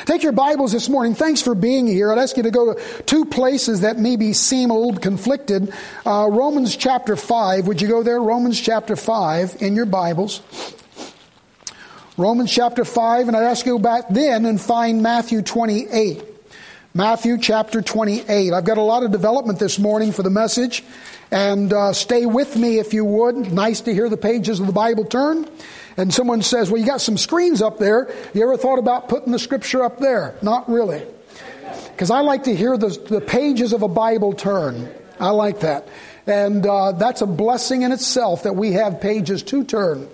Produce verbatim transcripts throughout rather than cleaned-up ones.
Take your Bibles this morning. Thanks for being here. I'd ask you to go to two places that maybe seem a little conflicted. Uh, Romans chapter five. Would you go there? Romans chapter five in your Bibles. Romans chapter five. And I'd ask you to go back then and find Matthew twenty-eight. Matthew chapter twenty-eight. I've got a lot of development this morning for the message. And uh, stay with me if you would. Nice to hear the pages of the Bible turn. And someone says, well, you got some screens up there. You ever thought about putting the scripture up there? Not really. Because I like to hear the, the pages of a Bible turn. I like that. And uh, that's a blessing in itself that we have pages to turn.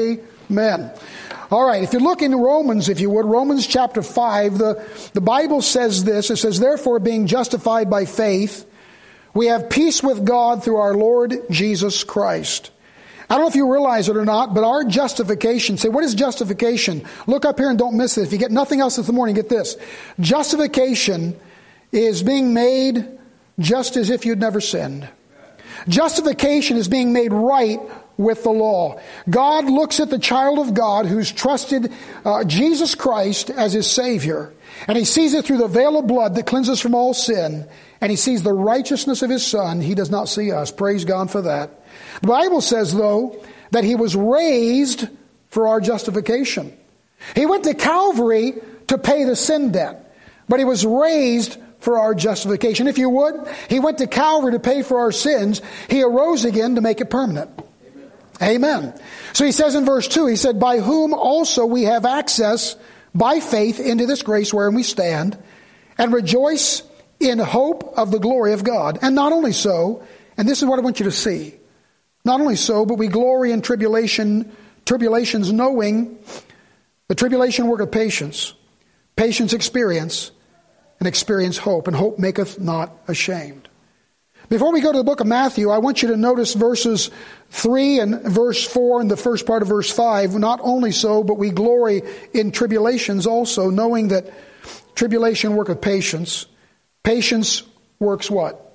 Amen. All right, if you look in Romans, if you would, Romans chapter five, the, the Bible says this. It says, therefore, being justified by faith, we have peace with God through our Lord Jesus Christ. I don't know if you realize it or not, but our justification, say, what is justification? Look up here and don't miss it. If you get nothing else this morning, get this. Justification is being made just as if you'd never sinned. Justification is being made right with the law. God looks at the child of God who's trusted uh, Jesus Christ as his Savior, and he sees it through the veil of blood that cleanses from all sin, and he sees the righteousness of his Son. He does not see us. Praise God for that. The Bible says, though, that he was raised for our justification. He went to Calvary to pay the sin debt, but he was raised for our justification. If you would, he went to Calvary to pay for our sins. He arose again to make it permanent. Amen. Amen. So he says in verse two, he said, by whom also we have access by faith into this grace wherein we stand, and rejoice in hope of the glory of God. And not only so, and this is what I want you to see, not only so, but we glory in tribulation, tribulations, knowing the tribulation work of patience, patience experience, and experience hope, and hope maketh not ashamed. Before we go to the book of Matthew, I want you to notice verses three and verse four and the first part of verse five. Not only so, but we glory in tribulations also, knowing that tribulation worketh patience. Patience works what?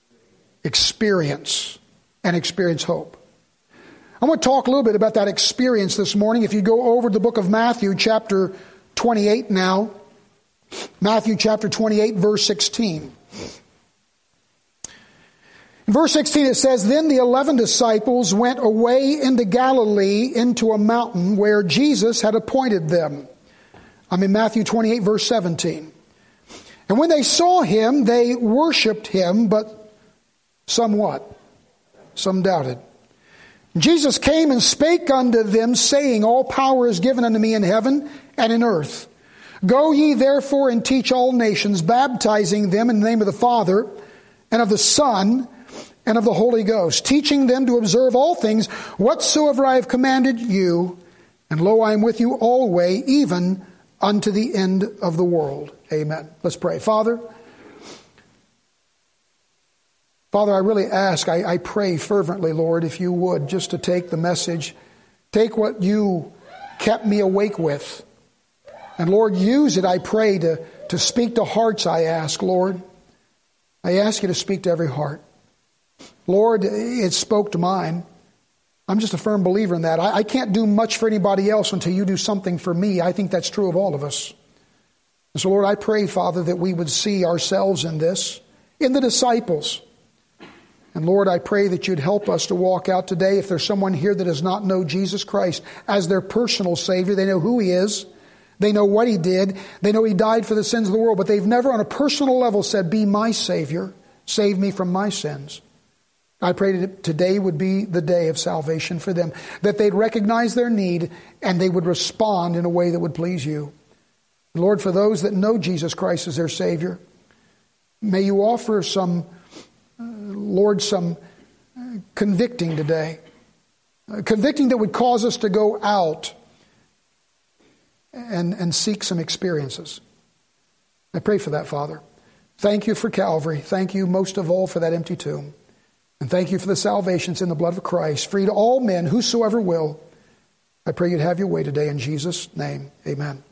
Experience. And experience hope. I want to talk a little bit about that experience this morning. If you go over to the book of Matthew, chapter twenty-eight now. Matthew chapter twenty-eight, verse sixteen. In verse sixteen it says, then the eleven disciples went away into Galilee into a mountain where Jesus had appointed them. I'm in Matthew twenty-eight, verse seventeen. And when they saw him, they worshipped him, but somewhat. Some doubted. Jesus came and spake unto them, saying, all power is given unto me in heaven and in earth. Go ye therefore and teach all nations, baptizing them in the name of the Father and of the Son and of the Holy Ghost, teaching them to observe all things whatsoever I have commanded you. And lo, I am with you always, even unto the end of the world. Amen. Let's pray. Father, Father, I really ask, I, I pray fervently, Lord, if you would, just to take the message, take what you kept me awake with. And Lord, use it, I pray, to, to speak to hearts, I ask, Lord. I ask you to speak to every heart. Lord, it spoke to mine. I'm just a firm believer in that. I, I can't do much for anybody else until you do something for me. I think that's true of all of us. And so, Lord, I pray, Father, that we would see ourselves in this, in the disciples. And Lord, I pray that you'd help us to walk out today. If there's someone here that does not know Jesus Christ as their personal Savior, they know who He is. They know what He did. They know He died for the sins of the world. But they've never on a personal level said, be my Savior. Save me from my sins. I pray that today would be the day of salvation for them. That they'd recognize their need and they would respond in a way that would please you. Lord, for those that know Jesus Christ as their Savior, may you offer some, uh, Lord, some convicting today. Uh, convicting that would cause us to go out and, and seek some experiences. I pray for that, Father. Thank you for Calvary. Thank you most of all for that empty tomb. And thank you for the salvations in the blood of Christ. Free to all men, whosoever will. I pray you'd have your way today in Jesus' name. Amen.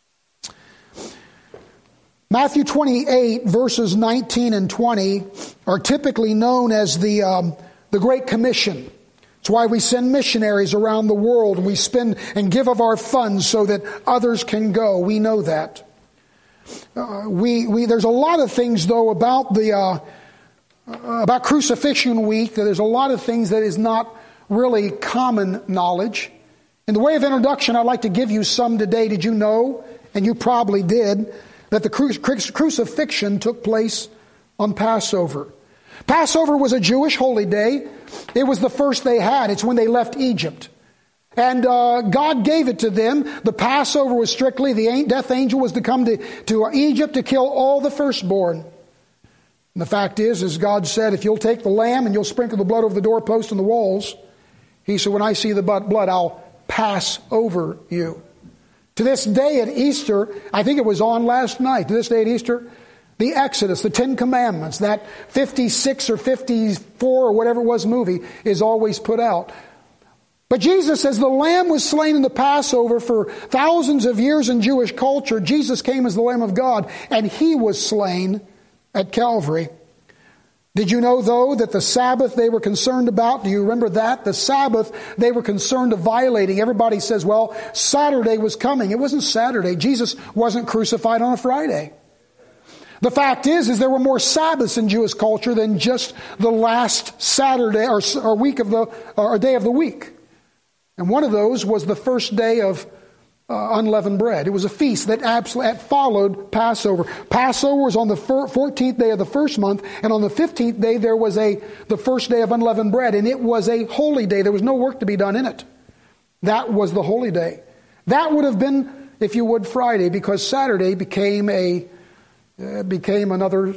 Matthew twenty-eight, verses nineteen and twenty are typically known as the, um, the Great Commission. It's why we send missionaries around the world. We spend and give of our funds so that others can go. We know that. Uh, we, we, there's a lot of things, though, about the uh, about Crucifixion Week. There's a lot of things that is not really common knowledge. In the way of introduction, I'd like to give you some today. Did you know, and you probably did, that the cru- crucifixion took place on Passover? Passover was a Jewish holy day. It was the first they had. It's when they left Egypt. And uh, God gave it to them. The Passover was strictly, the death angel was to come to, to Egypt to kill all the firstborn. And the fact is, as God said, if you'll take the lamb and you'll sprinkle the blood over the doorpost and the walls, He said, when I see the blood, I'll pass over you. To this day at Easter, I think it was on last night, to this day at Easter, the Exodus, the Ten Commandments, that fifty-six or fifty-four or whatever it was movie is always put out. But Jesus says the Lamb was slain in the Passover for thousands of years in Jewish culture. Jesus came as the Lamb of God, and He was slain at Calvary. Did you know, though, that the Sabbath they were concerned about, do you remember that? The Sabbath they were concerned of violating. Everybody says, well, Saturday was coming. It wasn't Saturday. Jesus wasn't crucified on a Friday. The fact is, is there were more Sabbaths in Jewish culture than just the last Saturday or, or week of the or day of the week. And one of those was the first day of uh, unleavened bread. It was a feast that absolutely followed Passover. Passover was on the fourteenth day of the first month, and on the fifteenth day there was a the first day of unleavened bread, and it was a holy day. There was no work to be done in it. That was the holy day. That would have been, if you would, Friday, because Saturday became a uh, became another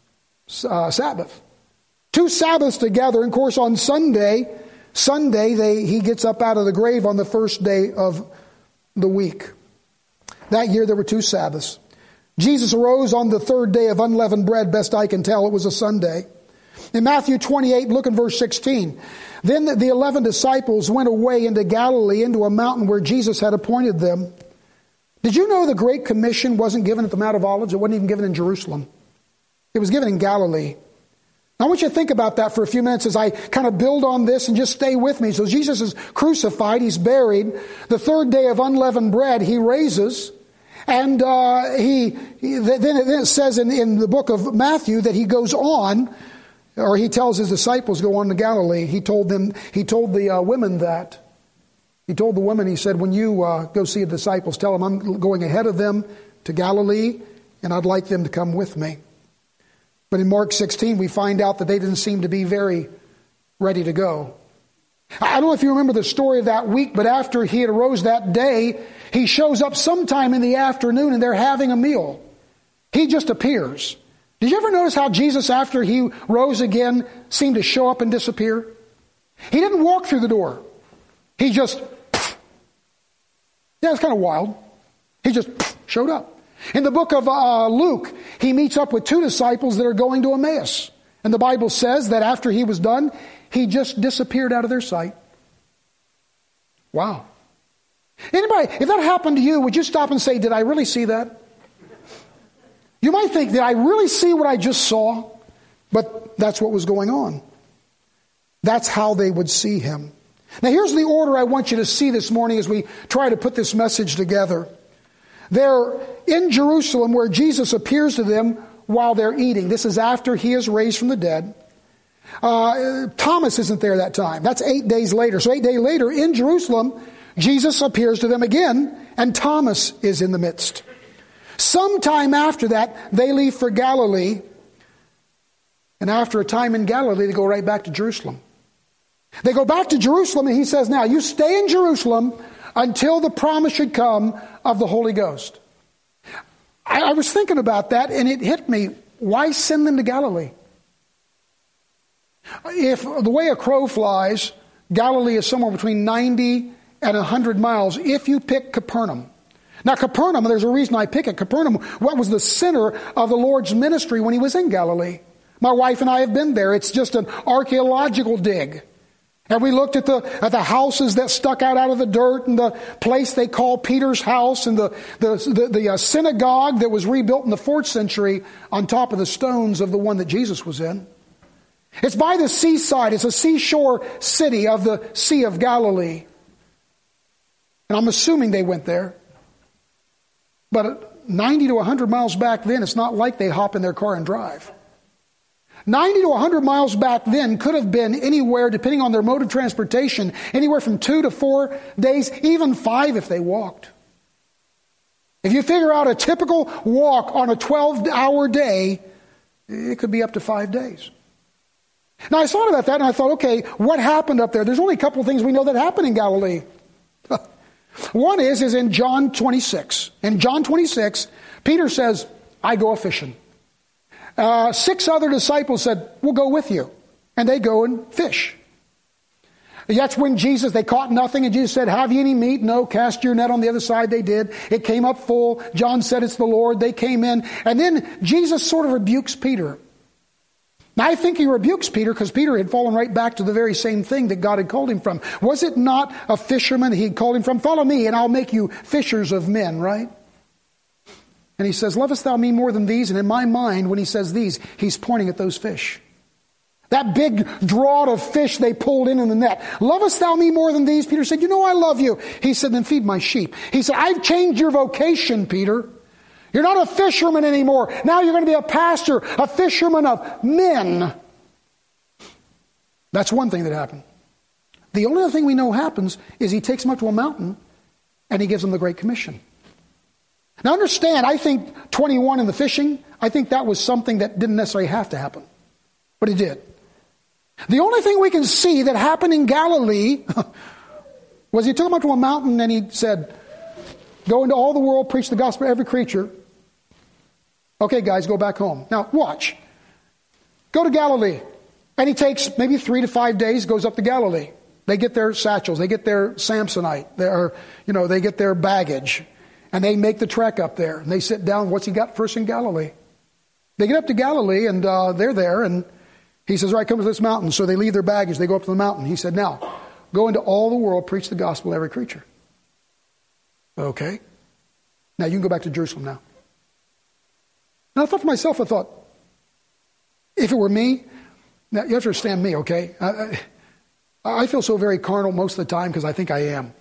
uh, Sabbath. Two Sabbaths together. And of course, on Sunday. Sunday, they, he gets up out of the grave on the first day of the week. That year there were two Sabbaths. Jesus arose on the third day of unleavened bread, best I can tell. It was a Sunday. In Matthew twenty-eight, look in verse sixteen. Then the eleven disciples went away into Galilee, into a mountain where Jesus had appointed them. Did you know the Great Commission wasn't given at the Mount of Olives? It wasn't even given in Jerusalem. It was given in Galilee. I want you to think about that for a few minutes as I kind of build on this, and just stay with me. So Jesus is crucified. He's buried. The third day of unleavened bread, He raises. And uh, he, he then, it, then it says in, in the book of Matthew that He goes on, or He tells His disciples go on to Galilee. He told them, He told the uh, women that. He told the women, He said, when you uh, go see the disciples, tell them I'm going ahead of them to Galilee, and I'd like them to come with me. But in Mark sixteen, we find out that they didn't seem to be very ready to go. I don't know if you remember the story of that week, but after He had arose that day, He shows up sometime in the afternoon and they're having a meal. He just appears. Did you ever notice how Jesus, after He rose again, seemed to show up and disappear? He didn't walk through the door. He just, yeah, it's kind of wild. He just showed up. In the book of uh, Luke, He meets up with two disciples that are going to Emmaus. And the Bible says that after He was done, He just disappeared out of their sight. Wow. Anybody, if that happened to you, would you stop and say, did I really see that? You might think, did I really see what I just saw? But that's what was going on. That's how they would see Him. Now here's the order I want you to see this morning as we try to put this message together. They're in Jerusalem where Jesus appears to them while they're eating. This is after He is raised from the dead. Uh, Thomas isn't there that time. That's eight days later. So eight days later in Jerusalem, Jesus appears to them again, and Thomas is in the midst. Sometime after that, they leave for Galilee. And after a time in Galilee, they go right back to Jerusalem. They go back to Jerusalem, and He says, now you stay in Jerusalem until the promise should come of the Holy Ghost. I, I was thinking about that, and it hit me. Why send them to Galilee? If the way a crow flies, Galilee is somewhere between ninety and one hundred miles if you pick Capernaum. Now Capernaum, there's a reason I pick it. Capernaum, what was the center of the Lord's ministry when He was in Galilee? My wife and I have been there. It's just an archaeological dig. And we looked at the at the houses that stuck out out of the dirt, and the place they call Peter's house, and the the the, the uh, synagogue that was rebuilt in the fourth century on top of the stones of the one that Jesus was in. It's by the seaside. It's a seashore city of the Sea of Galilee. And I'm assuming they went there. But ninety to one hundred miles back then, it's not like they hop in their car and drive. ninety to one hundred miles back then could have been anywhere, depending on their mode of transportation, anywhere from two to four days, even five if they walked. If you figure out a typical walk on a twelve-hour day, it could be up to five days. Now, I thought about that, and I thought, okay, what happened up there? There's only a couple of things we know that happened in Galilee. One is, is in John twenty-six. In John twenty-six, Peter says, I go a-fishing. Uh, six other disciples said, we'll go with you. And they go and fish. That's when Jesus, they caught nothing, and Jesus said, have you any meat? No, cast your net on the other side. They did. It came up full. John said, it's the Lord. They came in. And then Jesus sort of rebukes Peter. Now, I think he rebukes Peter because Peter had fallen right back to the very same thing that God had called him from. Was it not a fisherman he had called him from? Follow me and I'll make you fishers of men, right? And he says, lovest thou me more than these? And in my mind, when he says these, he's pointing at those fish. That big draught of fish they pulled in in the net. Lovest thou me more than these? Peter said, you know I love you. He said, then feed my sheep. He said, I've changed your vocation, Peter. You're not a fisherman anymore. Now you're going to be a pastor, a fisherman of men. That's one thing that happened. The only other thing we know happens is he takes them up to a mountain and he gives them the Great Commission. Now understand, I think twenty-one in the fishing, I think that was something that didn't necessarily have to happen. But it did. The only thing we can see that happened in Galilee was he took them up to a mountain and he said, go into all the world, preach the gospel to every creature. Okay, guys, go back home. Now, watch. Go to Galilee. And he takes maybe three to five days, goes up to Galilee. They get their satchels. They get their Samsonite. Their, you know, they get their baggage. And they make the trek up there. And they sit down. What's he got first in Galilee? They get up to Galilee, and uh, they're there. And he says, all right, come to this mountain. So they leave their baggage. They go up to the mountain. He said, now, go into all the world, preach the gospel to every creature. Okay. Now, you can go back to Jerusalem now. Now, I thought to myself, I thought, if it were me, now you have to understand me, okay? I, I feel so very carnal most of the time because I think I am.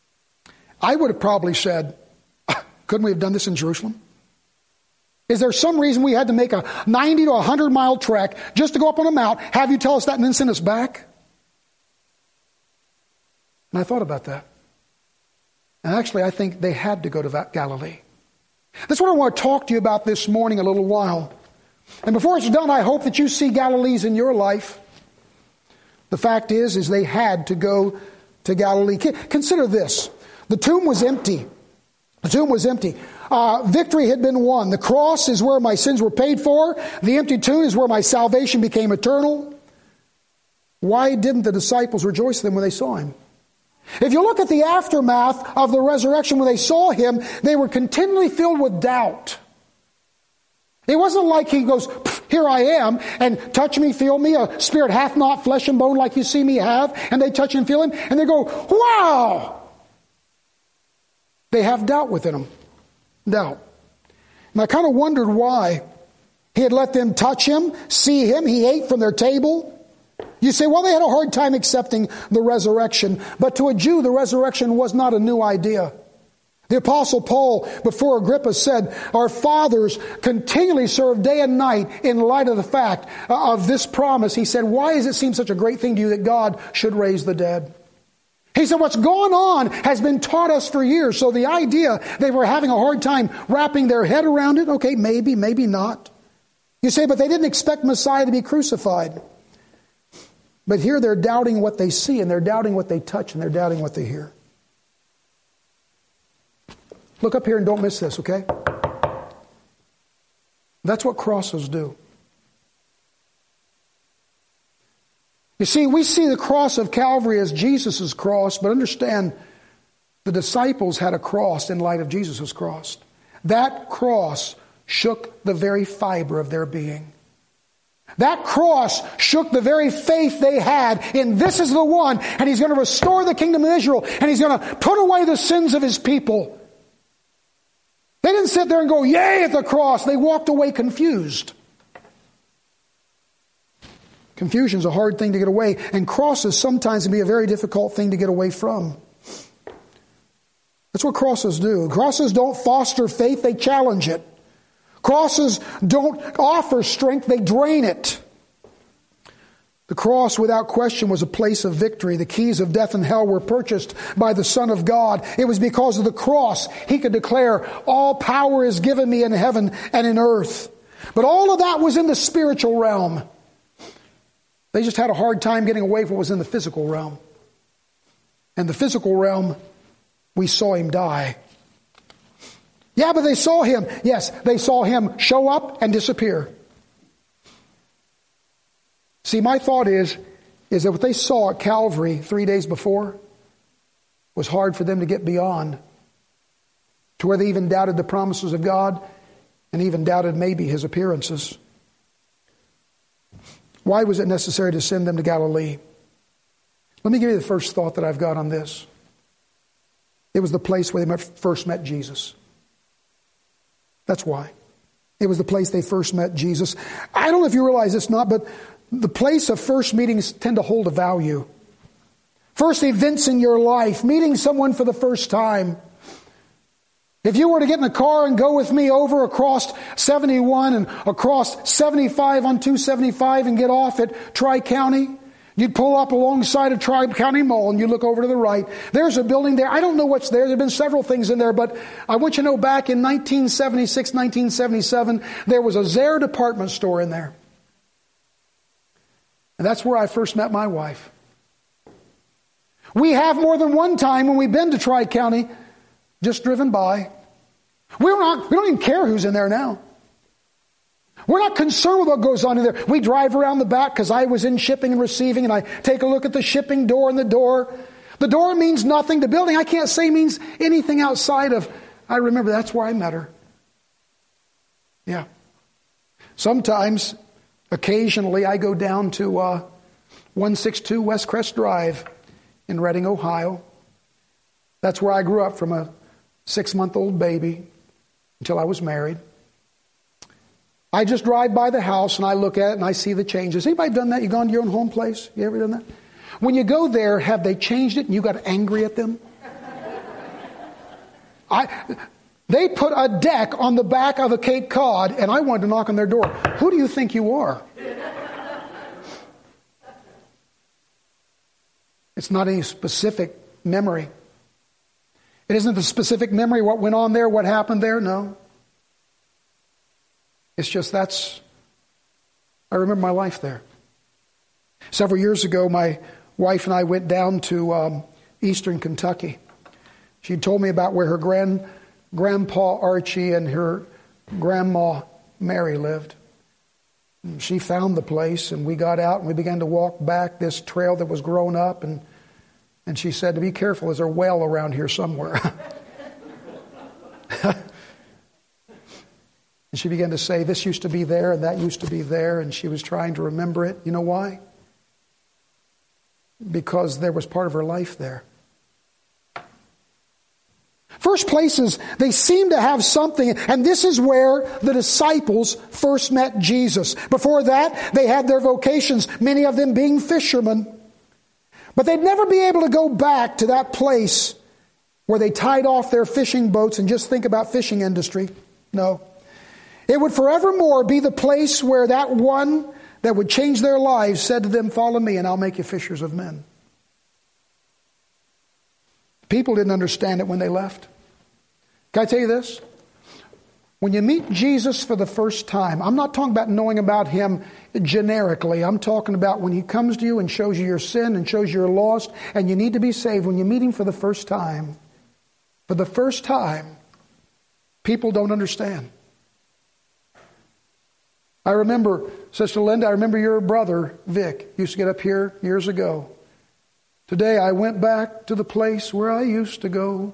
I would have probably said, couldn't we have done this in Jerusalem? Is there some reason we had to make a ninety to one hundred mile trek just to go up on a mount, have you tell us that, and then send us back? And I thought about that. And actually, I think they had to go to Galilee. That's what I want to talk to you about this morning a little while. And before it's done, I hope that you see Galilees in your life. The fact is, is they had to go to Galilee. Consider this. The tomb was empty. The tomb was empty. Uh, victory had been won. The cross is where my sins were paid for. The empty tomb is where my salvation became eternal. Why didn't the disciples rejoice then when they saw him? If you look at the aftermath of the resurrection, when they saw him, they were continually filled with doubt. It wasn't like he goes, here I am, and touch me, feel me, a spirit hath not flesh and bone like you see me have, and they touch and feel him, and they go, wow! They have doubt within them. Doubt. And I kind of wondered why he had let them touch him, see him, he ate from their table. You say, well, they had a hard time accepting the resurrection. But to a Jew, the resurrection was not a new idea. The Apostle Paul, before Agrippa, said, our fathers continually served day and night in light of the fact of this promise. He said, why does it seem such a great thing to you that God should raise the dead? He said, what's gone on has been taught us for years. So the idea they were having a hard time wrapping their head around it, okay, maybe, maybe not. You say, but they didn't expect Messiah to be crucified. But here they're doubting what they see, and they're doubting what they touch, and they're doubting what they hear. Look up here and don't miss this, okay? That's what crosses do. You see, we see the cross of Calvary as Jesus' cross, but understand the disciples had a cross in light of Jesus' cross. That cross shook the very fiber of their being. That cross shook the very faith they had in this is the one, and he's going to restore the kingdom of Israel, and he's going to put away the sins of his people. They didn't sit there and go, yay, at the cross. They walked away confused. Confusion is a hard thing to get away, and crosses sometimes can be a very difficult thing to get away from. That's what crosses do. Crosses don't foster faith, they challenge it. Crosses don't offer strength, they drain it. The cross, without question, was a place of victory. The keys of death and hell were purchased by the Son of God. It was because of the cross he could declare, all power is given me in heaven and in earth. But all of that was in the spiritual realm. They just had a hard time getting away from what was in the physical realm. And the physical realm, we saw him die. Yeah, but they saw him. Yes, they saw him show up and disappear. See, my thought is, is that what they saw at Calvary three days before was hard for them to get beyond, to where they even doubted the promises of God and even doubted maybe his appearances. Why was it necessary to send them to Galilee? Let me give you the first thought that I've got on this. It was the place where they first met Jesus. That's why. It was the place they first met Jesus. I don't know if you realize this or not, but the place of first meetings tend to hold a value. First events in your life, meeting someone for the first time. If you were to get in a car and go with me over across seventy-one and across seventy-five on two seventy-five and get off at Tri-County, you'd pull up alongside of Tri-County Mall and you look over to the right. There's a building there. I don't know what's there. There have been several things in there, but I want you to know back in nineteen seventy-six, nineteen seventy-seven, there was a Zayre department store in there. And that's where I first met my wife. We have more than one time when we've been to Tri-County just driven by. We're not, we don't even care who's in there now. We're not concerned with what goes on in there. We drive around the back because I was in shipping and receiving, and I take a look at the shipping door and the door. The door means nothing. The building, I can't say means anything outside of, I remember that's where I met her. Yeah. Sometimes, occasionally, I go down to uh, one sixty-two West Crest Drive in Reading, Ohio. That's where I grew up from a six-month-old baby until I was married. I just drive by the house and I look at it and I see the changes. Anybody done that? You gone to your own home place? You ever done that? When you go there, have they changed it and you got angry at them? I, they put a deck on the back of a Cape Cod and I wanted to knock on their door. Who do you think you are? It's not any specific memory. It isn't the specific memory what went on there, what happened there. No. It's just that's, I remember my life there. Several years ago, my wife and I went down to um, eastern Kentucky. She told me about where her grand grandpa Archie and her grandma Mary lived. And she found the place, and we got out and we began to walk back this trail that was grown up, and and she said, to be careful, there's a well around here somewhere. And she began to say, this used to be there and that used to be there, and she was trying to remember it. You know why? Because there was part of her life there. First places, they seem to have something, and this is where the disciples first met Jesus. Before that, they had their vocations, many of them being fishermen. But they'd never be able to go back to that place where they tied off their fishing boats and just think about fishing industry. No. It would forevermore be the place where that one that would change their lives said to them, follow me and I'll make you fishers of men. People didn't understand it when they left. Can I tell you this? When you meet Jesus for the first time, I'm not talking about knowing about him generically. I'm talking about when he comes to you and shows you your sin and shows you're lost and you need to be saved. When you meet him for the first time, for the first time, people don't understand. I remember, Sister Linda, I remember your brother, Vic, used to get up here years ago. Today I went back to the place where I used to go.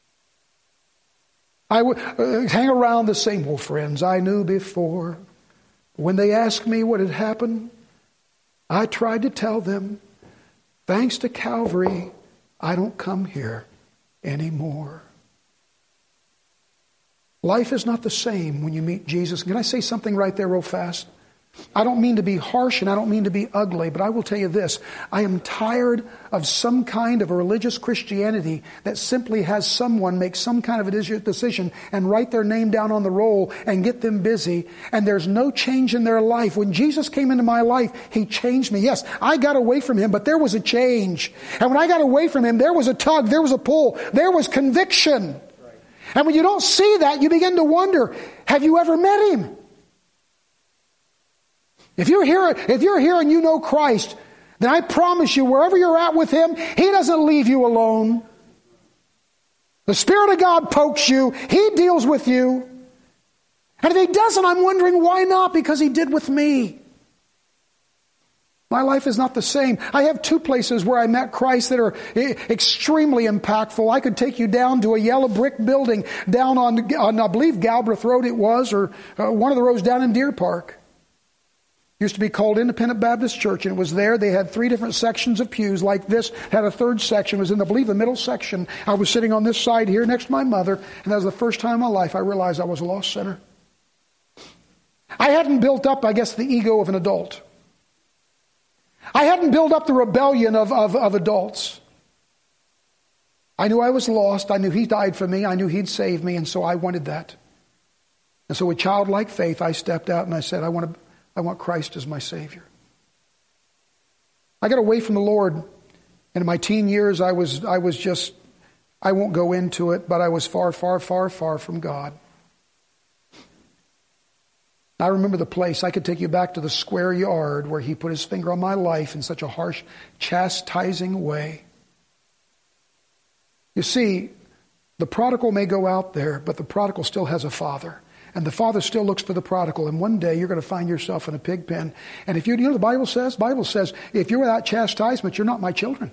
I would uh, hang around the same old friends I knew before. When they asked me what had happened, I tried to tell them, thanks to Calvary, I don't come here anymore. Life is not the same when you meet Jesus. Can I say something right there real fast? I don't mean to be harsh and I don't mean to be ugly, but I will tell you this. I am tired of some kind of a religious Christianity that simply has someone make some kind of a decision and write their name down on the roll and get them busy, and there's no change in their life. When Jesus came into my life, He changed me. Yes, I got away from Him, but there was a change. And when I got away from Him, there was a tug, there was a pull, there was conviction. And when you don't see that, you begin to wonder, have you ever met Him? If you're here, if you're here and you know Christ, then I promise you, wherever you're at with Him, He doesn't leave you alone. The Spirit of God pokes you. He deals with you. And if He doesn't, I'm wondering why not? Because He did with me. My life is not the same. I have two places where I met Christ that are extremely impactful. I could take you down to a yellow brick building down on, on I believe, Galbraith Road it was, or uh, one of the roads down in Deer Park. Used to be called Independent Baptist Church, and it was there. They had three different sections of pews like this. Had a third section. It was in, I believe, the middle section. I was sitting on this side here next to my mother, and that was the first time in my life I realized I was a lost sinner. I hadn't built up, I guess, the ego of an adult. I hadn't built up the rebellion of, of, of adults. I knew I was lost. I knew He died for me. I knew He'd save me, and so I wanted that. And so with childlike faith, I stepped out and I said, I want to I want Christ as my Savior. I got away from the Lord. And in my teen years, I was I was just, I won't go into it, but I was far, far, far, far from God. I remember the place. I could take you back to the square yard where He put His finger on my life in such a harsh, chastising way. You see, the prodigal may go out there, but the prodigal still has a father. And the father still looks for the prodigal. And one day you're going to find yourself in a pig pen. And if you, you know the Bible says? The Bible says, if you're without chastisement, you're not my children.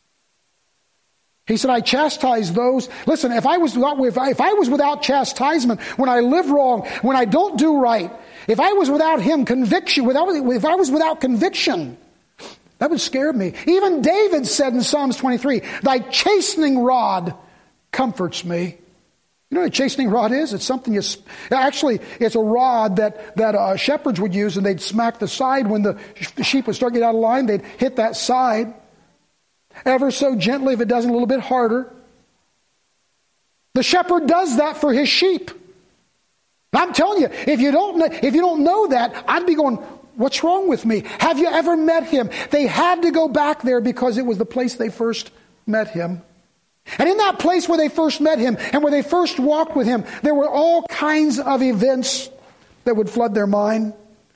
He said, I chastise those. Listen, if I was without, if I, if I was without chastisement, when I live wrong, when I don't do right, if I was without Him conviction, without, if I was without conviction, that would scare me. Even David said in Psalms twenty-three, Thy chastening rod comforts me. You know what a chastening rod is? It's something you... Actually, it's a rod that, that uh, shepherds would use, and they'd smack the side when the sheep would start getting out of line. They'd hit that side ever so gently, if it doesn't, a little bit harder. The shepherd does that for his sheep. I'm telling you, if you don't know, if you don't know that, I'd be going, what's wrong with me? Have you ever met Him? They had to go back there because it was the place they first met Him. And in that place where they first met Him and where they first walked with Him, there were all kinds of events that would flood their mind.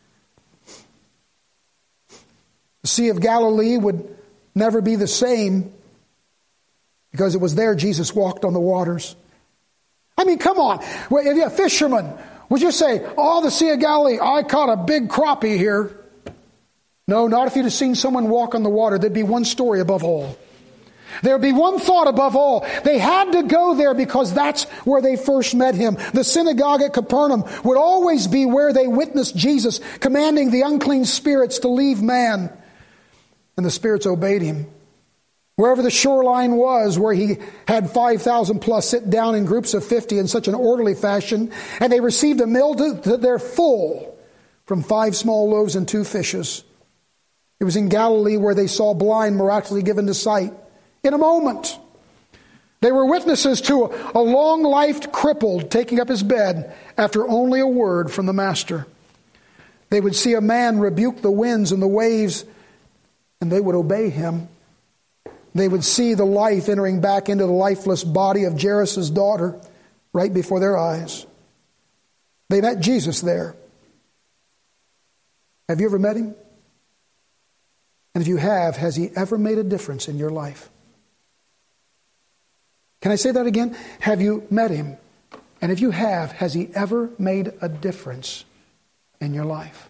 The Sea of Galilee would never be the same because it was there Jesus walked on the waters. I mean, come on. If you're a fisherman, would you say, oh, the Sea of Galilee, I caught a big crappie here? No, not if you'd have seen someone walk on the water. There'd be one story above all. There'd be one thought above all. They had to go there because that's where they first met Him. The synagogue at Capernaum would always be where they witnessed Jesus commanding the unclean spirits to leave man. And the spirits obeyed Him. Wherever the shoreline was, where He had five thousand plus sit down in groups of fifty in such an orderly fashion, and they received a meal to, to their full from five small loaves and two fishes. It was in Galilee where they saw blind miraculously given to sight. In a moment. They were witnesses to a long-lived crippled taking up his bed after only a word from the Master. They would see a man rebuke the winds and the waves, and they would obey him. They would see the life entering back into the lifeless body of Jairus' daughter right before their eyes. They met Jesus there. Have you ever met Him? And if you have, has He ever made a difference in your life? Can I say that again? Have you met Him? And if you have, has He ever made a difference in your life?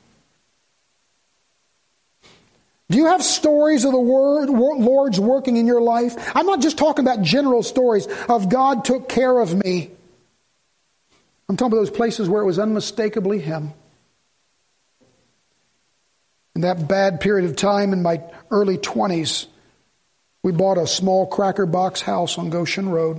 Do you have stories of the word, Lord's working in your life? I'm not just talking about general stories of God took care of me. I'm talking about those places where it was unmistakably Him. In that bad period of time in my early twenties, we bought a small cracker box house on Goshen Road.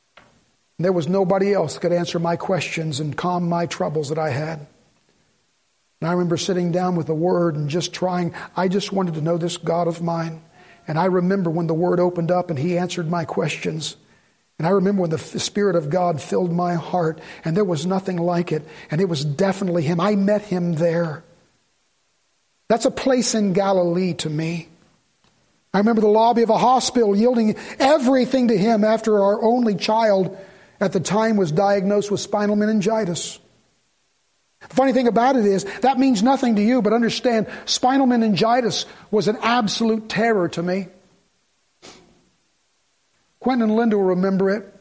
There was nobody else that could answer my questions and calm my troubles that I had. And I remember sitting down with the Word and just trying. I just wanted to know this God of mine. And I remember when the Word opened up and He answered my questions. And I remember when the Spirit of God filled my heart, and there was nothing like it. And it was definitely Him. I met Him there. That's a place in Galilee to me. I remember the lobby of a hospital yielding everything to Him after our only child at the time was diagnosed with spinal meningitis. The funny thing about it is, that means nothing to you, but understand, spinal meningitis was an absolute terror to me. Quentin and Linda will remember it.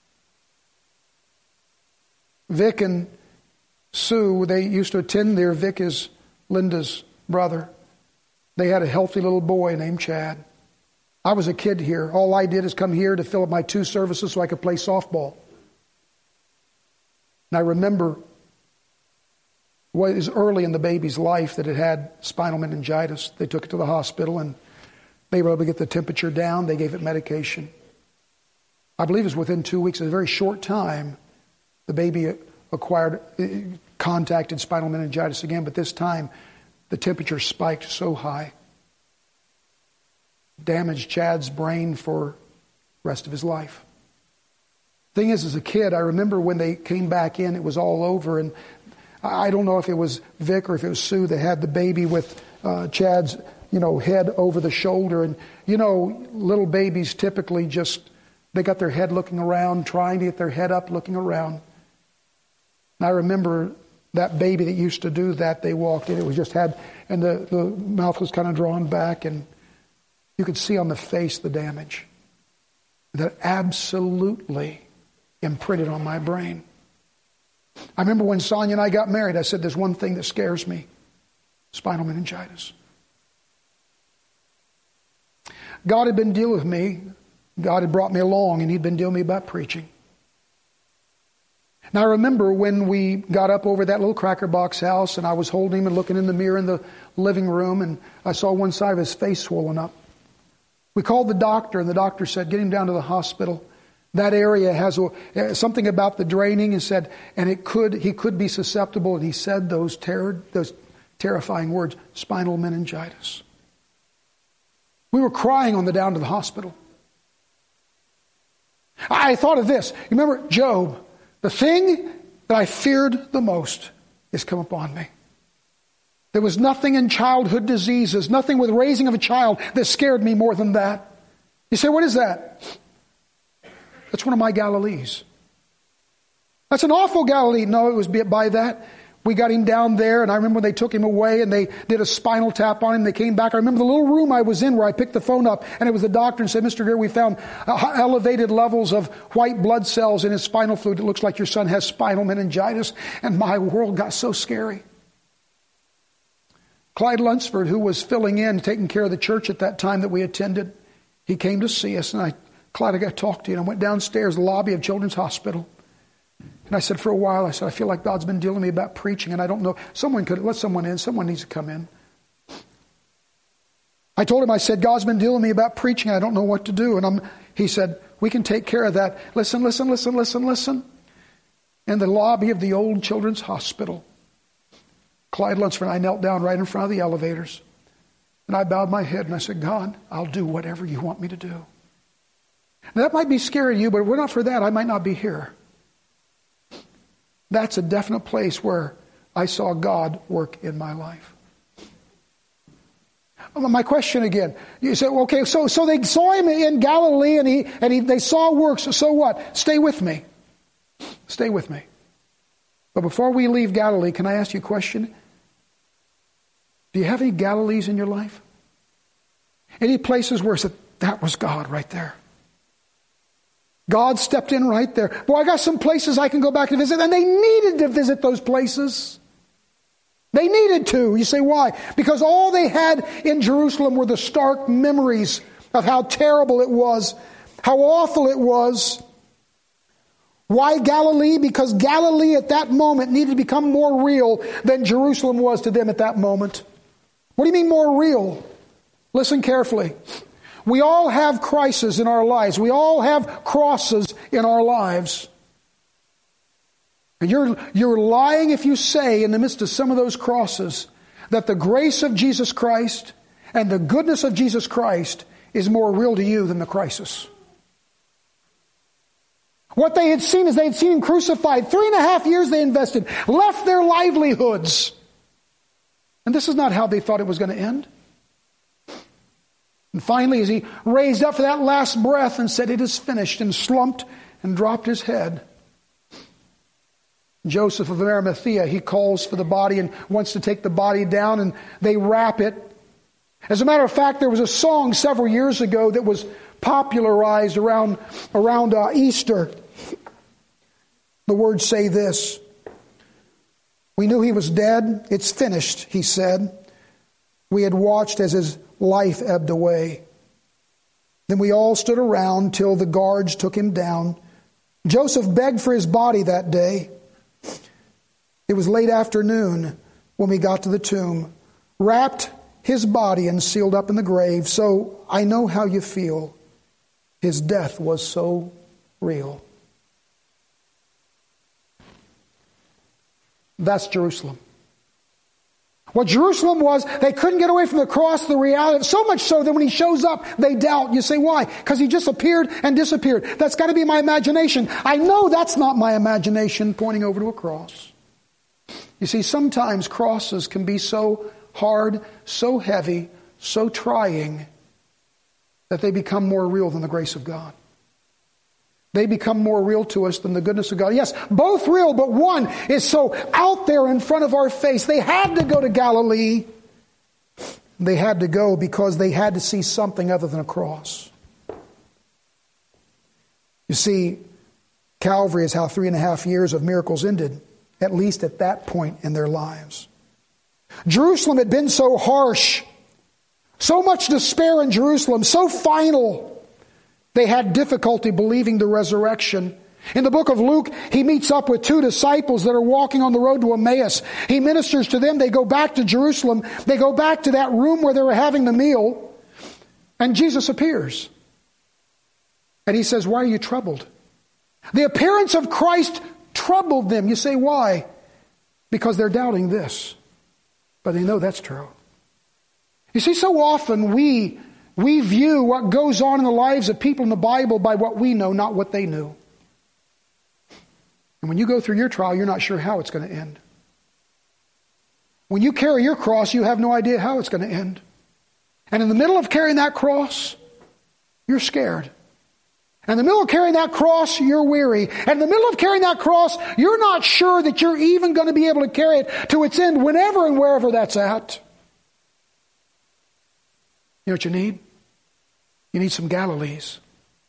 Vic and Sue, they used to attend there. Vic is Linda's brother. They had a healthy little boy named Chad. I was a kid here. All I did is come here to fill up my two services so I could play softball. And I remember it was early in the baby's life that it had spinal meningitis. They took it to the hospital and they were able to get the temperature down. They gave it medication. I believe it was within two weeks, in a very short time, the baby acquired, contacted spinal meningitis again, but this time the temperature spiked so high, damaged Chad's brain for the rest of his life. Thing is, as a kid, I remember when they came back in, it was all over, and I don't know if it was Vic or if it was Sue that had the baby with uh, Chad's, you know, head over the shoulder. And, you know, little babies typically just, they got their head looking around, trying to get their head up, looking around. And I remember that baby that used to do that, they walked in, it was just had, and the, the mouth was kind of drawn back, and you could see on the face the damage. That absolutely imprinted on my brain. I remember when Sonia and I got married, I said, there's one thing that scares me. Spinal meningitis. God had been dealing with me. God had brought me along, and He'd been dealing with me about preaching. Now I remember when we got up over that little cracker box house, and I was holding him and looking in the mirror in the living room, and I saw one side of his face swollen up. We called the doctor, and the doctor said, get him down to the hospital. That area has a, something about the draining, and said, and it could he could be susceptible. And he said those terror, those terrifying words: spinal meningitis. We were crying on the down to the hospital. I thought of this. You remember Job? The thing that I feared the most is come upon me. There was nothing in childhood diseases, nothing with raising of a child that scared me more than that. You say, what is that? That's one of my Galilees. That's an awful Galilee. No, it was by that. We got him down there, and I remember when they took him away and they did a spinal tap on him. They came back. I remember the little room I was in where I picked the phone up, and it was the doctor, and said, Mister Greer, we found uh, elevated levels of white blood cells in his spinal fluid. It looks like your son has spinal meningitis. And my world got so scary. Clyde Lunsford, who was filling in, taking care of the church at that time that we attended, he came to see us, and I Clyde, I got to talk to you. And I went downstairs, the lobby of Children's Hospital. And I said, for a while, I said, I feel like God's been dealing with me about preaching, and I don't know. Someone could, let someone in. Someone needs to come in. I told him, I said, God's been dealing with me about preaching. I don't know what to do. And I'm, he said, we can take care of that. Listen, listen, listen, listen, listen. In the lobby of the old Children's Hospital, Clyde Lunsford and I knelt down right in front of the elevators. And I bowed my head and I said, God, I'll do whatever you want me to do. Now, that might be scary to you, but if we're not for that, I might not be here. That's a definite place where I saw God work in my life. My question again, you say, okay, so so they saw him in Galilee, and he and he they saw works. So what? Stay with me. Stay with me. But before we leave Galilee, can I ask you a question? Do you have any Galilees in your life? Any places where it's, that was God right there? God stepped in right there. Boy, I got some places I can go back and visit, and they needed to visit those places. They needed to. You say, why? Because all they had in Jerusalem were the stark memories of how terrible it was, how awful it was. Why Galilee? Because Galilee at that moment needed to become more real than Jerusalem was to them at that moment. What do you mean more real? Listen carefully. We all have crises in our lives. We all have crosses in our lives. And you're, you're lying if you say in the midst of some of those crosses that the grace of Jesus Christ and the goodness of Jesus Christ is more real to you than the crisis. What they had seen is they had seen him crucified. Three and a half years they invested, left their livelihoods. And this is not how they thought it was going to end. And finally, as he raised up for that last breath and said, "It is finished," and slumped and dropped his head, Joseph of Arimathea, he calls for the body and wants to take the body down, and they wrap it. As a matter of fact, there was a song several years ago that was popularized around, around uh, Easter. The words say this: "We knew he was dead. It's finished," he said. "We had watched as his life ebbed away. Then we all stood around till the guards took him down. Joseph begged for his body that day. It was late afternoon when we got to the tomb, wrapped his body and sealed up in the grave. So I know how you feel. His death was so real." That's Jerusalem. What Jerusalem was, they couldn't get away from the cross, the reality. So much so that when he shows up, they doubt. You say, why? Because he just appeared and disappeared. That's got to be my imagination. I know that's not my imagination pointing over to a cross. You see, sometimes crosses can be so hard, so heavy, so trying that they become more real than the grace of God. They become more real to us than the goodness of God. Yes, both real, but one is so out there in front of our face. They had to go to Galilee. They had to go because they had to see something other than a cross. You see, Calvary is how three and a half years of miracles ended, at least at that point in their lives. Jerusalem had been so harsh, so much despair in Jerusalem, so final. They had difficulty believing the resurrection. In the book of Luke, he meets up with two disciples that are walking on the road to Emmaus. He ministers to them. They go back to Jerusalem. They go back to that room where they were having the meal. And Jesus appears. And he says, "Why are you troubled?" The appearance of Christ troubled them. You say, why? Because they're doubting this. But they know that's true. You see, so often we We view what goes on in the lives of people in the Bible by what we know, not what they knew. And when you go through your trial, you're not sure how it's going to end. When you carry your cross, you have no idea how it's going to end. And in the middle of carrying that cross, you're scared. And in the middle of carrying that cross, you're weary. And in the middle of carrying that cross, you're not sure that you're even going to be able to carry it to its end, whenever and wherever that's at. You know what you need? You need some Galilees.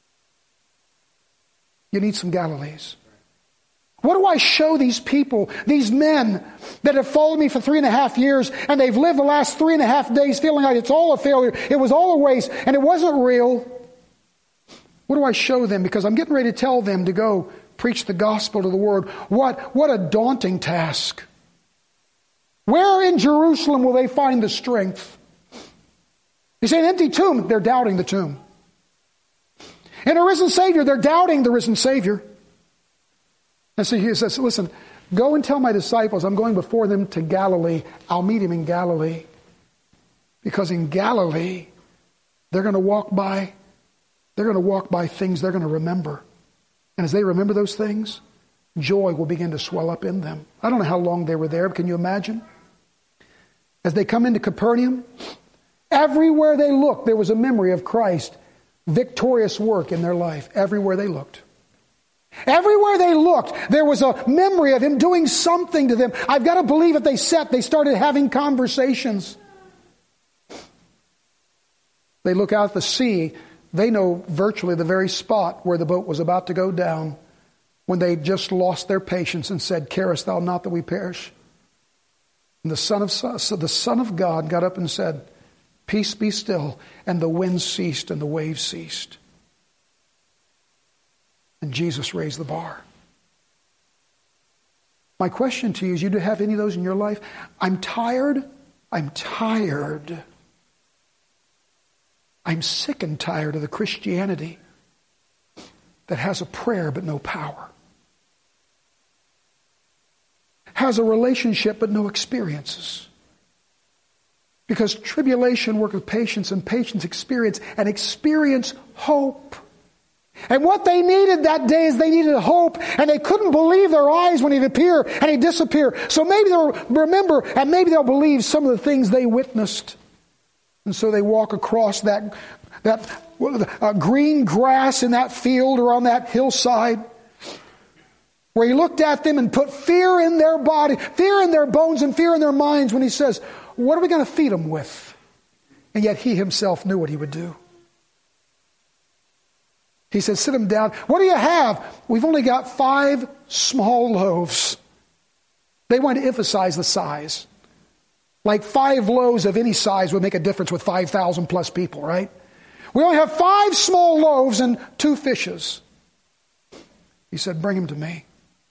You need some Galilees. What do I show these people, these men that have followed me for three and a half years, and they've lived the last three and a half days feeling like it's all a failure, it was all a waste, and it wasn't real? What do I show them? Because I'm getting ready to tell them to go preach the gospel to the world. What, what a daunting task. Where in Jerusalem will they find the strength? You say an empty tomb, they're doubting the tomb. In a risen Savior, they're doubting the risen Savior. And so he says, listen, go and tell my disciples I'm going before them to Galilee. I'll meet him in Galilee. Because in Galilee, they're going to walk by, they're going to walk by things they're going to remember. And as they remember those things, joy will begin to swell up in them. I don't know how long they were there, but can you imagine? As they come into Capernaum, everywhere they looked, there was a memory of Christ's victorious work in their life. Everywhere they looked. Everywhere they looked, there was a memory of him doing something to them. I've got to believe if they sat, they started having conversations. They look out at the sea. They know virtually the very spot where the boat was about to go down when they just lost their patience and said, "Carest thou not that we perish?" And the Son of, so the Son of God got up and said, "Peace be still." And the wind ceased and the waves ceased. And Jesus raised the bar. My question to you is, you do have any of those in your life? I'm tired. I'm tired. I'm sick and tired of the Christianity that has a prayer but no power. has a relationship but no experiences. Because tribulation worketh patience, and patience experience, and experience hope. And what they needed that day is they needed hope, and they couldn't believe their eyes when he'd appear and he'd disappear. So maybe they'll remember, and maybe they'll believe some of the things they witnessed. And so they walk across that, that uh, green grass in that field or on that hillside, where he looked at them and put fear in their body, fear in their bones, and fear in their minds when he says, what are we going to feed them with? And yet he himself knew what he would do. He said, sit them down. What do you have? We've only got five small loaves. They want to emphasize the size. Like five loaves of any size would make a difference with five thousand plus people, right? We only have five small loaves and two fishes. He said, bring them to me.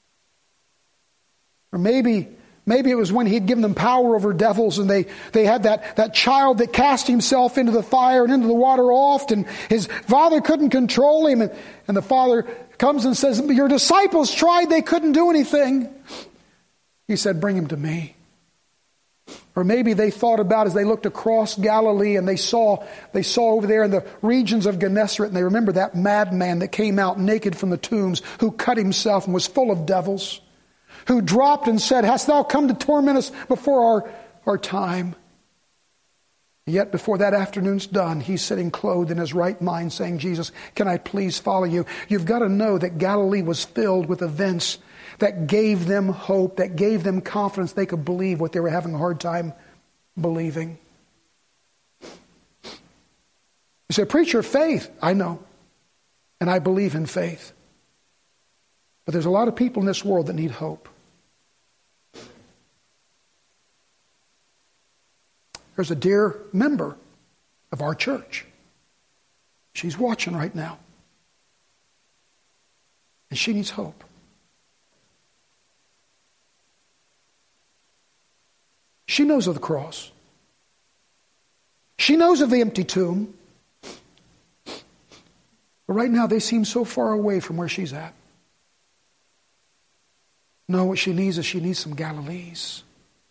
Or maybe... Maybe it was when he'd given them power over devils, and they, they had that, that child that cast himself into the fire and into the water oft, and his father couldn't control him. And, and the father comes and says, your disciples tried, they couldn't do anything. He said, bring him to me. Or maybe they thought about as they looked across Galilee and they saw, they saw over there in the regions of Gennesaret, and they remember that madman that came out naked from the tombs, who cut himself and was full of devils, who dropped and said, hast thou come to torment us before our, our time? Yet before that afternoon's done, he's sitting clothed in his right mind saying, Jesus, can I please follow you? You've got to know that Galilee was filled with events that gave them hope, that gave them confidence they could believe what they were having a hard time believing. You say, preacher, faith. I know. And I believe in faith. But there's a lot of people in this world that need hope. There's a dear member of our church. She's watching right now. And she needs hope. She knows of the cross. She knows of the empty tomb. But right now they seem so far away from where she's at. No, what she needs is she needs some Galilees.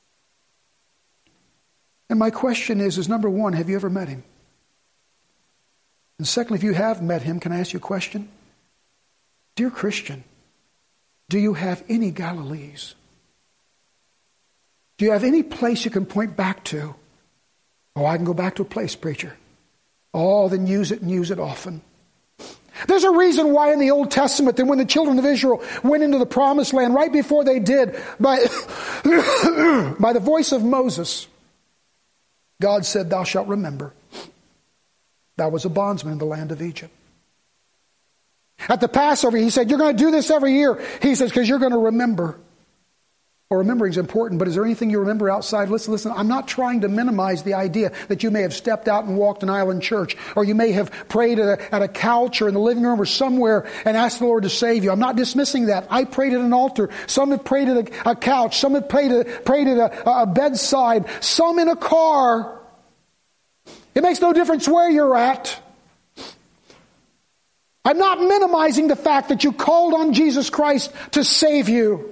And my question is, is number one, have you ever met him? And secondly, if you have met him, can I ask you a question? Dear Christian, do you have any Galilees? Do you have any place you can point back to? Oh, I can go back to a place, preacher. Oh, then use it and use it often. There's a reason why in the Old Testament that when the children of Israel went into the promised land, right before they did, by, by the voice of Moses, God said, thou shalt remember, thou was a bondsman in the land of Egypt. At the Passover, he said, you're going to do this every year. He says, because you're going to remember. Well, remembering is important, but is there anything you remember outside? Listen, listen, I'm not trying to minimize the idea that you may have stepped out and walked an aisle in church, or you may have prayed at a, at a couch or in the living room or somewhere and asked the Lord to save you. I'm not dismissing that. I prayed at an altar. Some have prayed at a, a couch. Some have prayed at, prayed at a, a bedside. Some in a car. It makes no difference where you're at. I'm not minimizing the fact that you called on Jesus Christ to save you.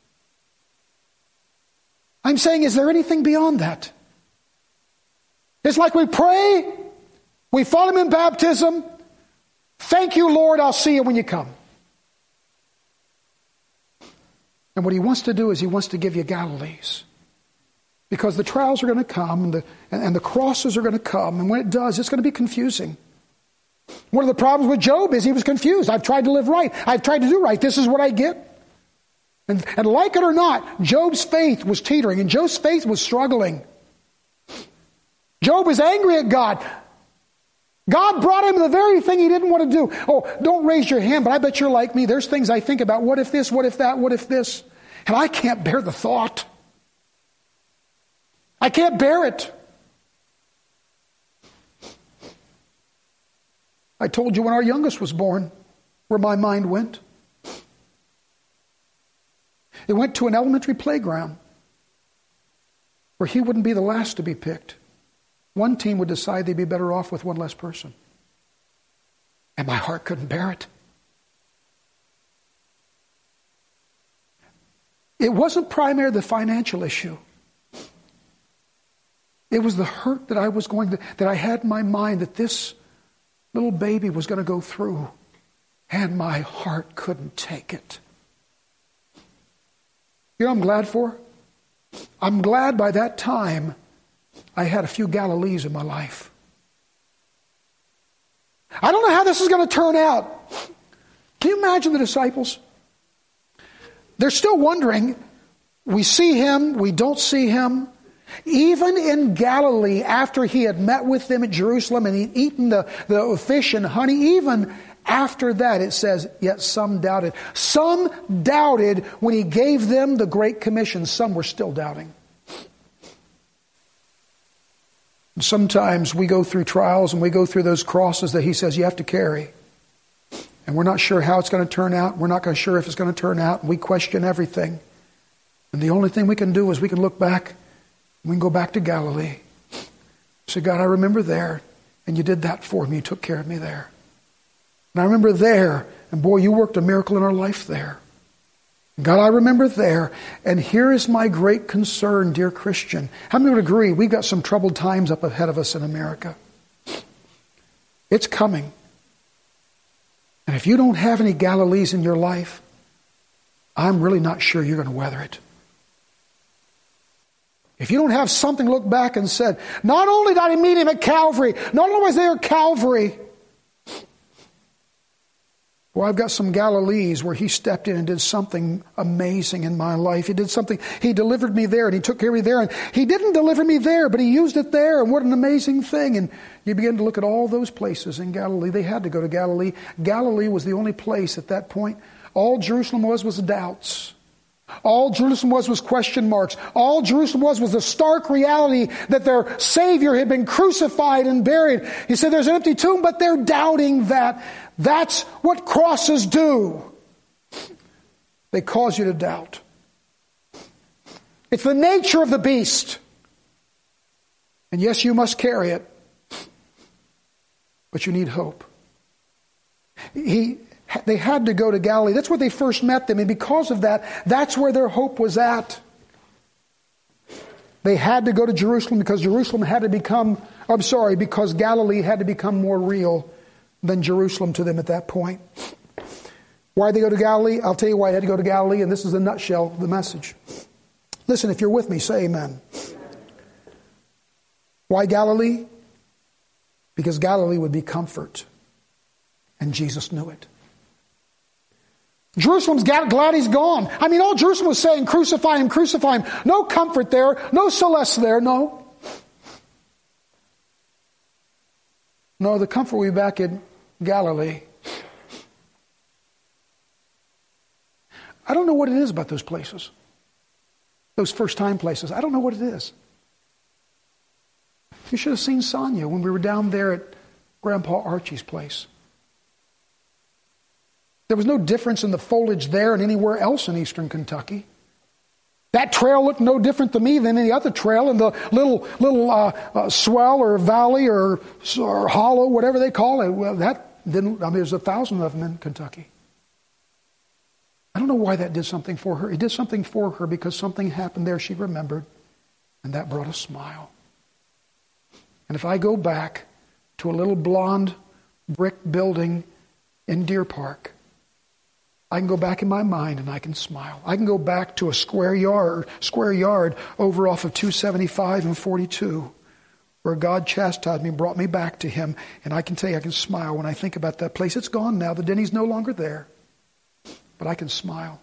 I'm saying, is there anything beyond that? It's like we pray, we follow him in baptism. Thank you, Lord, I'll see you when you come. And what he wants to do is he wants to give you Galilees. Because the trials are going to come and the, and, and the crosses are going to come. And when it does, it's going to be confusing. One of the problems with Job is he was confused. I've tried to live right. I've tried to do right. This is what I get. And, and like it or not, Job's faith was teetering and Job's faith was struggling. Job was angry at God. God brought him the very thing he didn't want to do. Oh, don't raise your hand, but I bet you're like me. There's things I think about. What if this? What if that? What if this? And I can't bear the thought. I can't bear it. I told you when our youngest was born where my mind went. It went to an elementary playground where he wouldn't be the last to be picked. One team would decide they'd be better off with one less person. And my heart couldn't bear it. It wasn't primarily the financial issue. It was the hurt that I was going to, that I had in my mind that this little baby was going to go through, and my heart couldn't take it. You know what I'm glad for? I'm glad by that time I had a few Galilees in my life. I don't know how this is going to turn out. Can you imagine the disciples? They're still wondering. We see him, we don't see him. Even in Galilee, after he had met with them at Jerusalem and he'd eaten the, the fish and honey, even after that it says, yet some doubted. Some doubted when he gave them the Great Commission. Some were still doubting. Sometimes we go through trials and we go through those crosses that he says you have to carry. And we're not sure how it's going to turn out. We're not going to sure if it's going to turn out. And we question everything. And the only thing we can do is we can look back. We can go back to Galilee. Say, God, I remember there. And you did that for me. You took care of me there. And I remember there. And boy, you worked a miracle in our life there. God, I remember there. And here is my great concern, dear Christian. How many would agree we've got some troubled times up ahead of us in America? It's coming. And if you don't have any Galilees in your life, I'm really not sure you're going to weather it. If you don't have something to look back and said, not only did I meet him at Calvary, not only was there at Calvary, well, I've got some Galilees where he stepped in and did something amazing in my life. He did something, he delivered me there and he took care of me there. And he didn't deliver me there, but he used it there. And what an amazing thing. And you begin to look at all those places in Galilee. They had to go to Galilee. Galilee was the only place at that point. All Jerusalem was was doubts. All Jerusalem was was question marks. All Jerusalem was was the stark reality that their Savior had been crucified and buried. He said there's an empty tomb, but they're doubting that. That's what crosses do. They cause you to doubt. It's the nature of the beast. And yes, you must carry it. But you need hope. He... They had to go to Galilee. That's where they first met them. And because of that, that's where their hope was at. They had to go to Jerusalem because Jerusalem had to become, I'm sorry, because Galilee had to become more real than Jerusalem to them at that point. Why did they go to Galilee? I'll tell you why they had to go to Galilee, and this is the nutshell of the message. Listen, if you're with me, say amen. Why Galilee? Because Galilee would be comfort. And Jesus knew it. Jerusalem's glad he's gone. I mean, all Jerusalem was saying, crucify him, crucify him. No comfort there. No solace there. No. No, the comfort will be back in Galilee. I don't know what it is about those places. Those first-time places. I don't know what it is. You should have seen Sonia when we were down there at Grandpa Archie's place. There was no difference in the foliage there and anywhere else in eastern Kentucky. That trail looked no different to me than any other trail in the little little uh, uh, swell or valley or, or hollow, whatever they call it. Well, that didn't. I mean, there's a thousand of them in Kentucky. I don't know why that did something for her. It did something for her because something happened there she remembered, and that brought a smile. And if I go back to a little blonde brick building in Deer Park, I can go back in my mind and I can smile. I can go back to a square yard, square yard over off of two seventy-five and forty-two, where God chastised me, brought me back to Him, and I can tell you I can smile when I think about that place. It's gone now. The Denny's no longer there, but I can smile.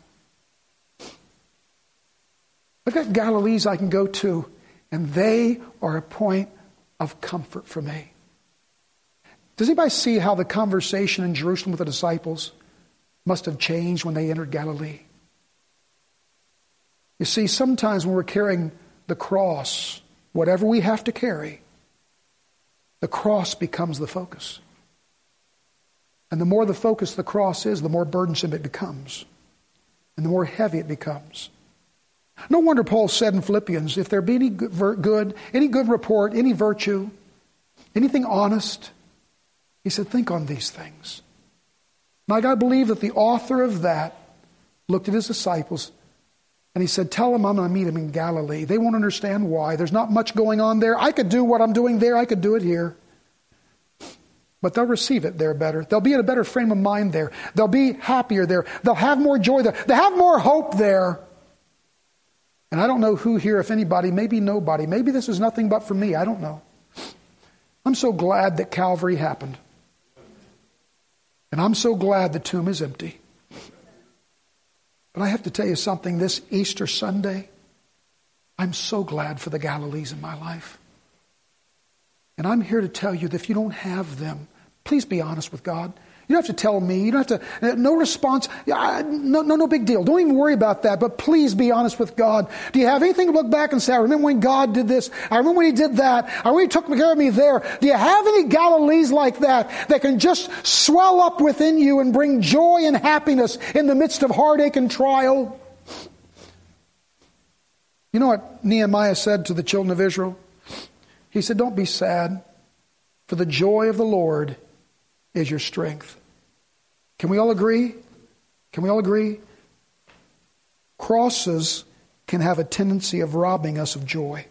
I've got Galilees I can go to, and they are a point of comfort for me. Does anybody see how the conversation in Jerusalem with the disciples must have changed when they entered Galilee? You see, sometimes when we're carrying the cross, whatever we have to carry, the cross becomes the focus. And the more the focus of the cross is, the more burdensome it becomes. And the more heavy it becomes. No wonder Paul said in Philippians, if there be any good, any good report, any virtue, anything honest, he said, think on these things. And I got to believe that the author of that looked at his disciples And he said, tell them I'm going to meet him in Galilee. They won't understand why. There's not much going on there. I could do what I'm doing there. I could do it here. But they'll receive it there better. They'll be in a better frame of mind there. They'll be happier there. They'll have more joy there. They'll have more hope there. And I don't know who here, if anybody, maybe nobody. Maybe this is nothing but for me. I don't know. I'm so glad that Calvary happened. And I'm so glad the tomb is empty. But I have to tell you something, this Easter Sunday, I'm so glad for the Galilees in my life. And I'm here to tell you that if you don't have them, please be honest with God. You don't have to tell me. You don't have to, no response. No, no, no big deal. Don't even worry about that. But please be honest with God. Do you have anything to look back and say, I remember when God did this. I remember when He did that. I remember He took care of me there. Do you have any Galilees like that that can just swell up within you and bring joy and happiness in the midst of heartache and trial? You know what Nehemiah said to the children of Israel? He said, don't be sad, for the joy of the Lord is your strength. Can we all agree? Can we all agree? Crosses can have a tendency of robbing us of joy.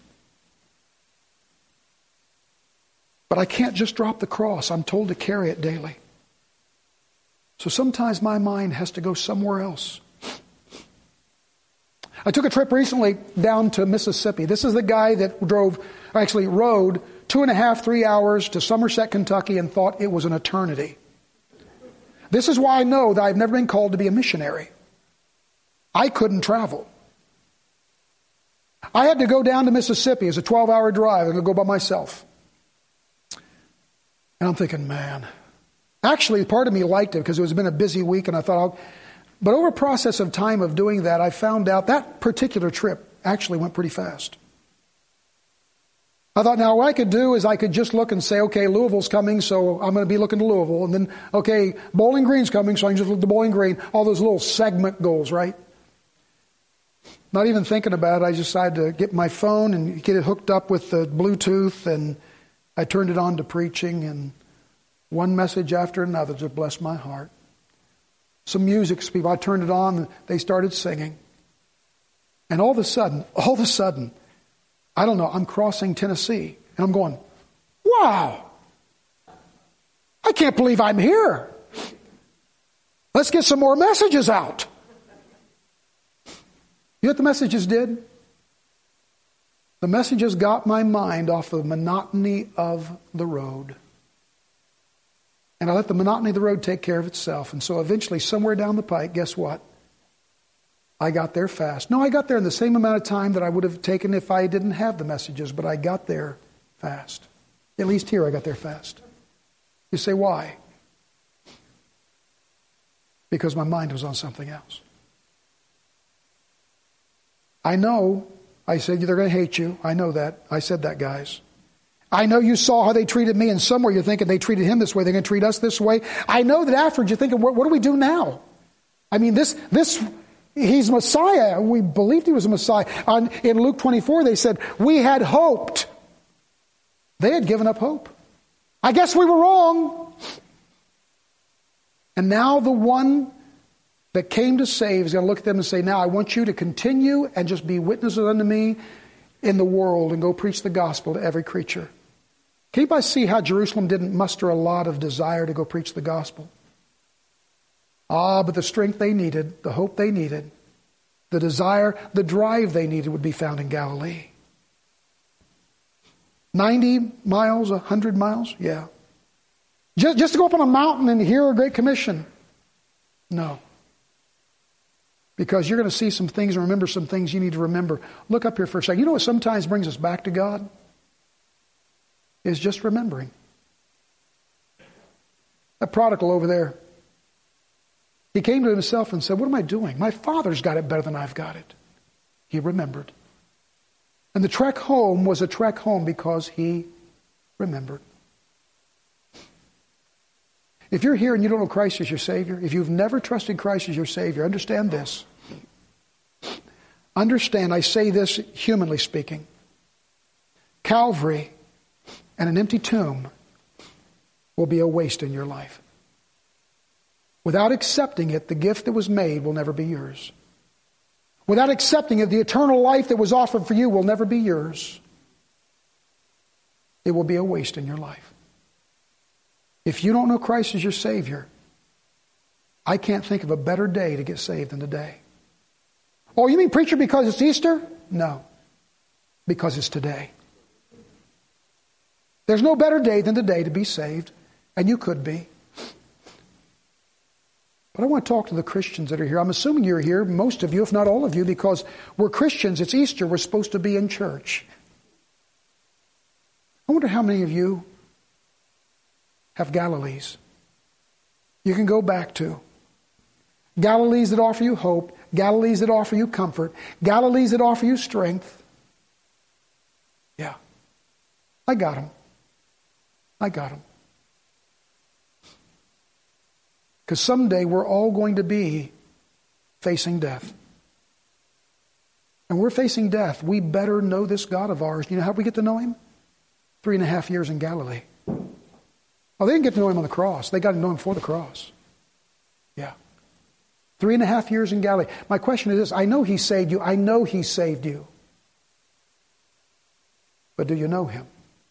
But I can't just drop the cross. I'm told to carry it daily. So sometimes my mind has to go somewhere else. I took a trip recently down to Mississippi. This is the guy that drove, actually rode two and a half, three hours to Somerset, Kentucky, and thought it was an eternity. This is why I know that I've never been called to be a missionary. I couldn't travel. I had to go down to Mississippi. It's a twelve-hour drive. I'm going to go by myself. And I'm thinking, man. Actually, part of me liked it because it was been a busy week, and I thought, I'll... But over a process of time of doing that, I found out that particular trip actually went pretty fast. I thought, now what I could do is I could just look and say, okay, Louisville's coming, so I'm going to be looking to Louisville. And then, okay, Bowling Green's coming, so I can just look to Bowling Green. All those little segment goals, right? Not even thinking about it, I decided to get my phone and get it hooked up with the Bluetooth, and I turned it on to preaching, and one message after another just blessed my heart. Some music people, I turned it on, and they started singing. And all of a sudden, all of a sudden, I don't know, I'm crossing Tennessee, and I'm going, wow, I can't believe I'm here. Let's get some more messages out. You know what the messages did? The messages got my mind off the monotony of the road. And I let the monotony of the road take care of itself. And so eventually, somewhere down the pike, guess what? I got there fast. No, I got there in the same amount of time that I would have taken if I didn't have the messages, but I got there fast. At least here I got there fast. You say, why? Because my mind was on something else. I know, I said they're going to hate you. I know that. I said that, guys. I know you saw how they treated me, and somewhere you're thinking they treated him this way, they're going to treat us this way. I know that afterwards you're thinking, what, what do we do now? I mean, this, this, he's Messiah. We believed he was a Messiah. On, in Luke twenty-four, they said, we had hoped. They had given up hope. I guess we were wrong. And now the one that came to save is going to look at them and say, now I want you to continue and just be witnesses unto me in the world and go preach the gospel to every creature. Can anybody see how Jerusalem didn't muster a lot of desire to go preach the gospel? Ah, but the strength they needed, the hope they needed, the desire, the drive they needed would be found in Galilee. ninety miles, one hundred miles? Yeah. Just, just to go up on a mountain and hear a great commission? No. Because you're going to see some things and remember some things you need to remember. Look up here for a second. You know what sometimes brings us back to God? Is just remembering. That prodigal over there, he came to himself and said, what am I doing? My father's got it better than I've got it. He remembered. And the trek home was a trek home because he remembered. If you're here and you don't know Christ as your Savior, if you've never trusted Christ as your Savior, understand this. Understand, I say this humanly speaking. Calvary and an empty tomb will be a waste in your life. Without accepting it, the gift that was made will never be yours. without accepting it, the eternal life that was offered for you will never be yours. It will be a waste in your life. If you don't know Christ as your Savior, I can't think of a better day to get saved than today. Oh, you mean, preacher, because it's Easter? No. Because it's today. There's no better day than today to be saved, and you could be. But I want to talk to the Christians that are here. I'm assuming you're here, most of you, if not all of you, because we're Christians. It's Easter. We're supposed to be in church. I wonder how many of you have Galilees you can go back to. Galilees that offer you hope. Galilees that offer you comfort. Galilees that offer you strength. Yeah. I got them. I got them. Because someday we're all going to be facing death. And we're facing death. We better know this God of ours. You know how we get to know Him? Three and a half years in Galilee. Oh, they didn't get to know Him on the cross. They got to know Him before the cross. Yeah. Three and a half years in Galilee. My question is this. I know He saved you. I know He saved you. But do you know Him?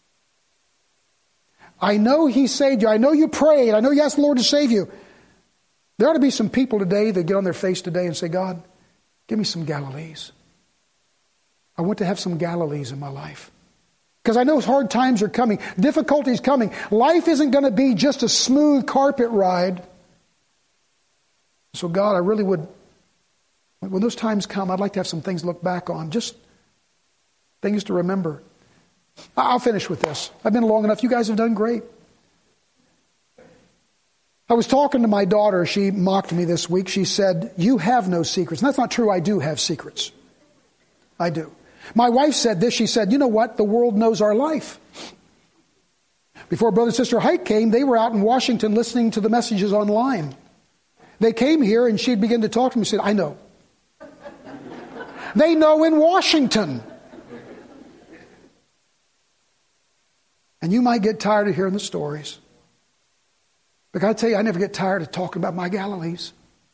I know He saved you. I know you prayed. I know you asked the Lord to save you. There ought to be some people today that get on their face today and say, God, give me some Galilees. I want to have some Galilees in my life. Because I know hard times are coming. Difficulties coming. Life isn't going to be just a smooth carpet ride. So God, I really would, when those times come, I'd like to have some things to look back on. Just things to remember. I'll finish with this. I've been long enough. You guys have done great. I was talking to my daughter. She mocked me this week. She said, you have no secrets. And that's not true. I do have secrets. I do. My wife said this. She said, you know what? The world knows our life. Before Brother and Sister Hike came, they were out in Washington listening to the messages online. They came here and she'd begin to talk to me. She said, I know. They know in Washington. And you might get tired of hearing the stories. But I tell you, I never get tired of talking about my Galilees.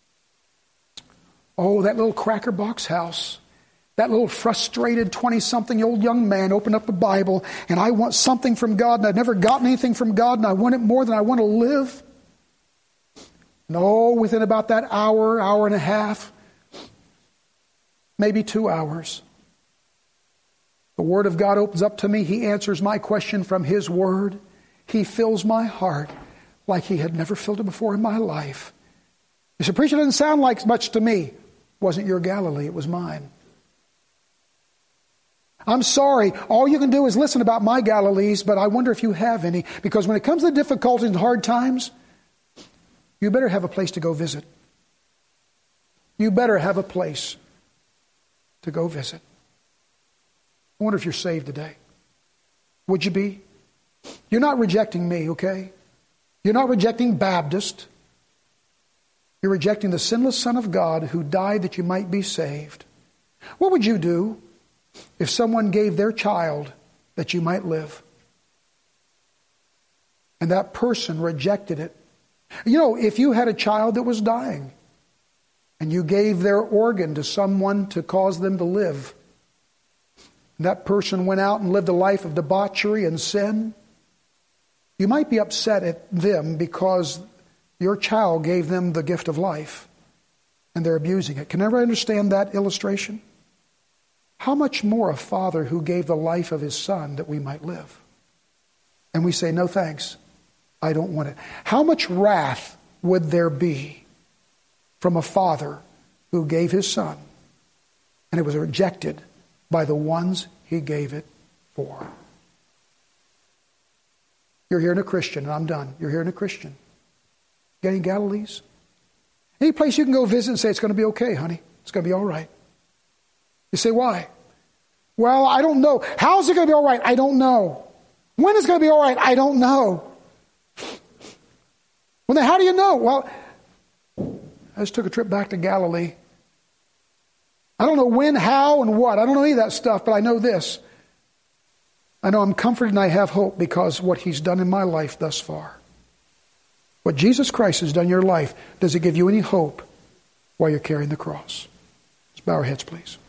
Oh, that little cracker box house. That little frustrated twenty-something-year-old young man opened up a Bible, and I want something from God, and I've never gotten anything from God, and I want it more than I want to live. No, within about that hour, hour and a half, maybe two hours, the Word of God opens up to me. He answers my question from His Word. He fills my heart like He had never filled it before in my life. You said, preacher, doesn't sound like much to me. It wasn't your Galilee, it was mine. I'm sorry, all you can do is listen about my Galilees, but I wonder if you have any, because when it comes to difficulties and hard times, you better have a place to go visit. You better have a place to go visit. I wonder if you're saved today. Would you be? You're not rejecting me, okay? You're not rejecting Baptist. You're rejecting the sinless Son of God who died that you might be saved. What would you do if someone gave their child that you might live? And that person rejected it. You know, if you had a child that was dying and you gave their organ to someone to cause them to live, and that person went out and lived a life of debauchery and sin, you might be upset at them because your child gave them the gift of life and they're abusing it. Can everybody understand that illustration? How much more a father who gave the life of his son that we might live? And we say, no thanks, I don't want it. How much wrath would there be from a father who gave his son and it was rejected by the ones he gave it for? You're hearing a Christian, and I'm done. You're hearing a Christian. Got any Galilees? Any place you can go visit and say, it's going to be okay, honey. It's going to be all right. You say, why? Well, I don't know. How is it going to be all right? I don't know. When is it going to be all right? I don't know. Well, then how do you know? Well, I just took a trip back to Galilee. I don't know when, how, and what. I don't know any of that stuff, but I know this. I know I'm comforted and I have hope because what He's done in my life thus far. What Jesus Christ has done in your life, does it give you any hope while you're carrying the cross? Let's Bow our heads, please.